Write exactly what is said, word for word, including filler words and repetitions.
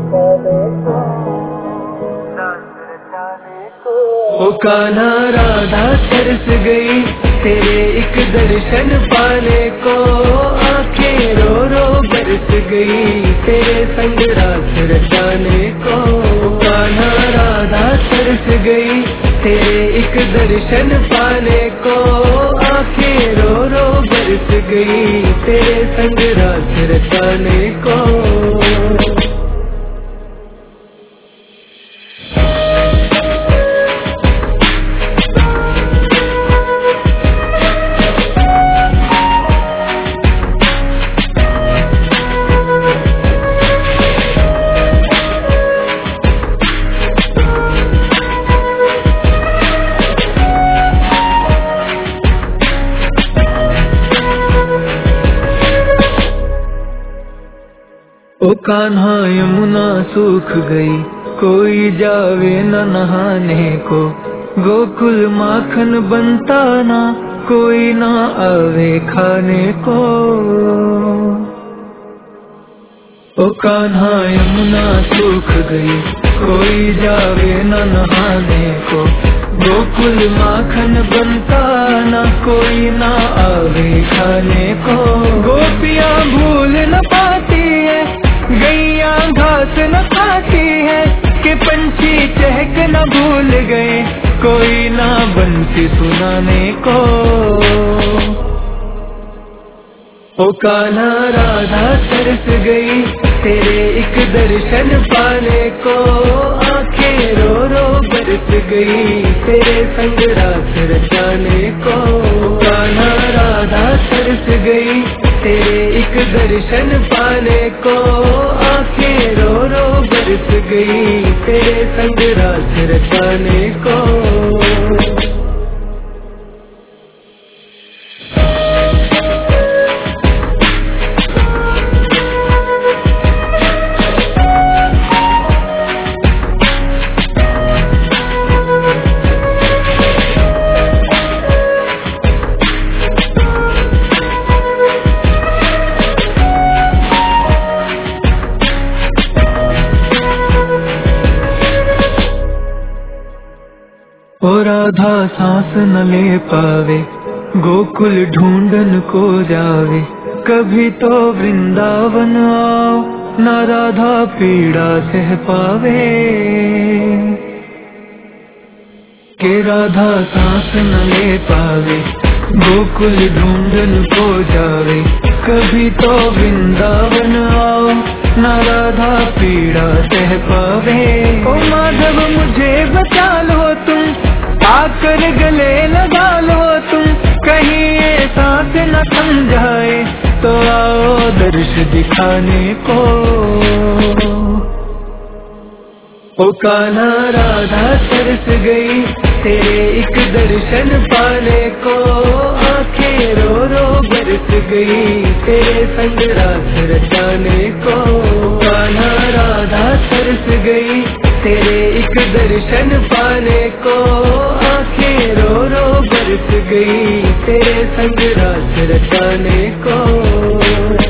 ओ कान्हा राधा तरस गई तेरे एक दर्शन पाने को, आंखें रो रो बरस गई तेरे संग रात रचाने को। कान्हा राधा तरस गई तेरे एक दर्शन पाने को, आंखें रो रो बरस गई तेरे संग रात रचाने को। ओ कान्हा यमुना सूख गई कोई जावे न नहाने को, गोकुल माखन बनता ना कोई ना आवे खाने को। ओ कान्हा यमुना सूख गई कोई जावे न नहाने को, गोकुल माखन बनता ना कोई ना आवे खाने को। गोपियाँ भूल न पाती है गैया घास न खाती है, कि पंछी चहक न भूल गए कोई ना बंसी सुनाने को। ओ कान्हा राधा तरस गई तेरे एक दर्शन पाने को, आंखें रो रो बरस गई तेरे संग रात रचाने को। कान्हा राधा तरस गई तेरे एक दर्शन पाने को, आंखें रो रो बरस गई तेरे संग रात रचाने को। ओ राधा सांस न ले पावे गोकुल ढूंढन को जावे, कभी तो वृंदावन आओ ना राधा पीड़ा सह पावे। के राधा सांस न ले पावे गोकुल ढूंढन को जावे, कभी तो वृंदावन आओ ना राधा पीड़ा सह पावे। ओ माधव मुझे बचा लो तुम, आकर गले लगा लो तुम, कहीं ये सांस न थम जाए तो आओ दर्श दिखाने को। ओ कान्हा राधा तरस गई तेरे एक दर्शन पाने को, आंखें रो रो बरस गई तेरे संग रात रचाने को। कान्हा राधा तरस गई तेरे एक दर्शन पाने को, आंखें रो रो बरस गई तेरे संग रात रचाने को।